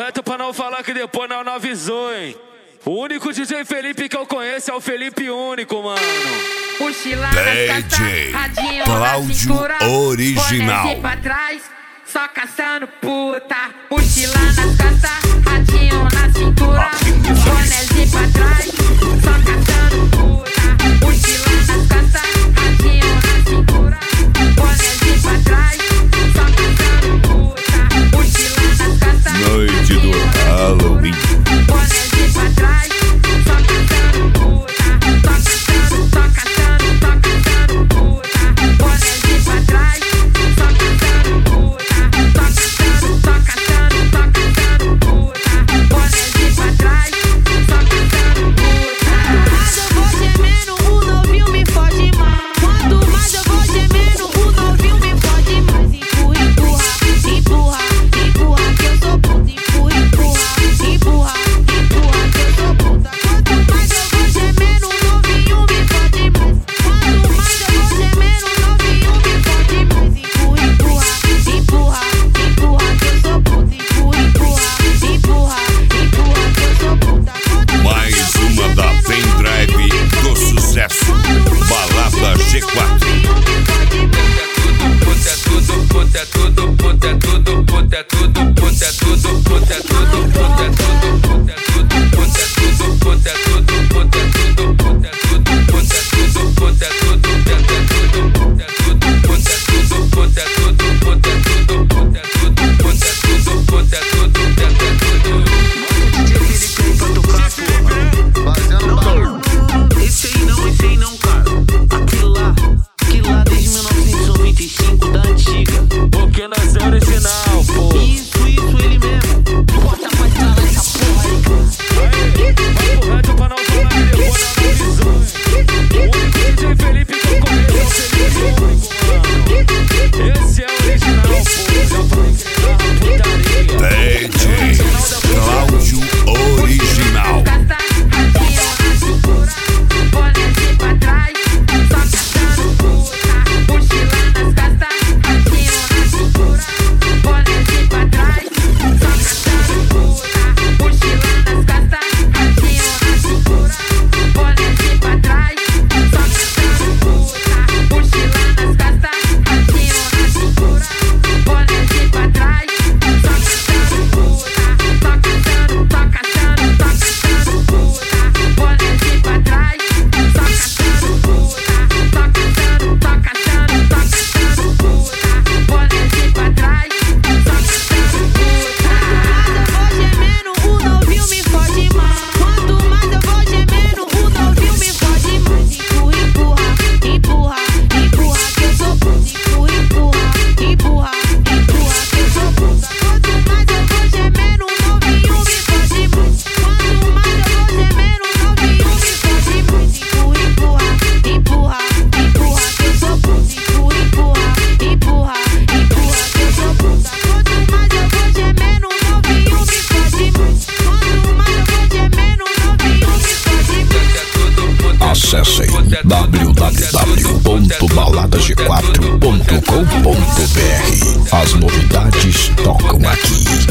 reto pra não falar que depois não avisou, hein? O único DJ Felipe que eu conheço é o Felipe Único, mano. Mochila nas costas, radinho na cintura, Original. bonézinho pra trás, só caçando puta. Mochila nas costas, radinho na cintura, bonézinho pra trás, só caçando puta. Mochila nas costas, radinho na cintura, bonézinho pra trás, só caçando puta. Mochila nas costas, Noite do Halloween. bonézinho pra trás, só caçando puta. Só caçando puta. Bonézinho pra trás, só caçando puta. Só caçando puta. Bonézinho pra trás, só caçando puta. Mas eu vou gemendo, o novinho me fode mais. Quanto mais eu vou gemendo, o novinho me fode mais. Empurra, empurra, empurra, empurra, que eu sou puta. Empurra, empurra, empurra, empurra, que eu sou puta. Quanto mais eu vou gemendo, o novinho me fode mais. Quanto mais eu vou gemendo, o novinho me fode mais. Empurra, empurra, empurra, empurra, que eu sou puta. Empurra, empurra, empurra, empurra, que eu sou puta. Mais uma da Pendrive do sucesso. Balada G4. Esse aí não, cara. Aquilo lá desde 1995, da antiga. Porque nós é original, pô. Isso, ele mesmo. Bota pra instalar essa porra aí, cara. Papo reto pra não falar que depois não avisou, hein? O único DJ Felipe que eu conheço é o Felipe Único, mano. Esse é o original, pô. Já falei que ele é uma putaria. DJ Cláudio Original. Bonézinho pra trás, só caçando puta. Mochila nas costas, radinho na cintura, bonézinho pra trás, só caçando puta. Mochila nas costas, radinho na cintura, bonézinho pra trás, só caçando puta. Mochila nas costas, radinho na cintura, bonézinho pra trás, só caçando puta. Só caçando puta. Bonézinho pra trás, só caçando puta. Só caçando puta. Bonézinho pra trás, só caçando puta. Quanto mais eu vou gemendo, o novinho me fode mais. Quanto mais eu vou gemendo, o novinho me fode mais. Empurra, empurra, empurra, empurra, que eu sou puta. Empurra, empurra, empurra, empurra, que eu sou puta. Quanto mais eu vou gemendo, o novinho me fode mais. Quanto mais eu vou gemendo, o novinho me fode mais. Empurra, empurra, empurra, que eu sou puta. Empurra, empurra, empurra, que eu sou puta. Quanto mais eu vou gemendo, o novinho me fode mais. Quanto mais eu vou gemendo, o novinho me fode mais. Acessem www.baladag4.com.br. As novidades tocam aqui.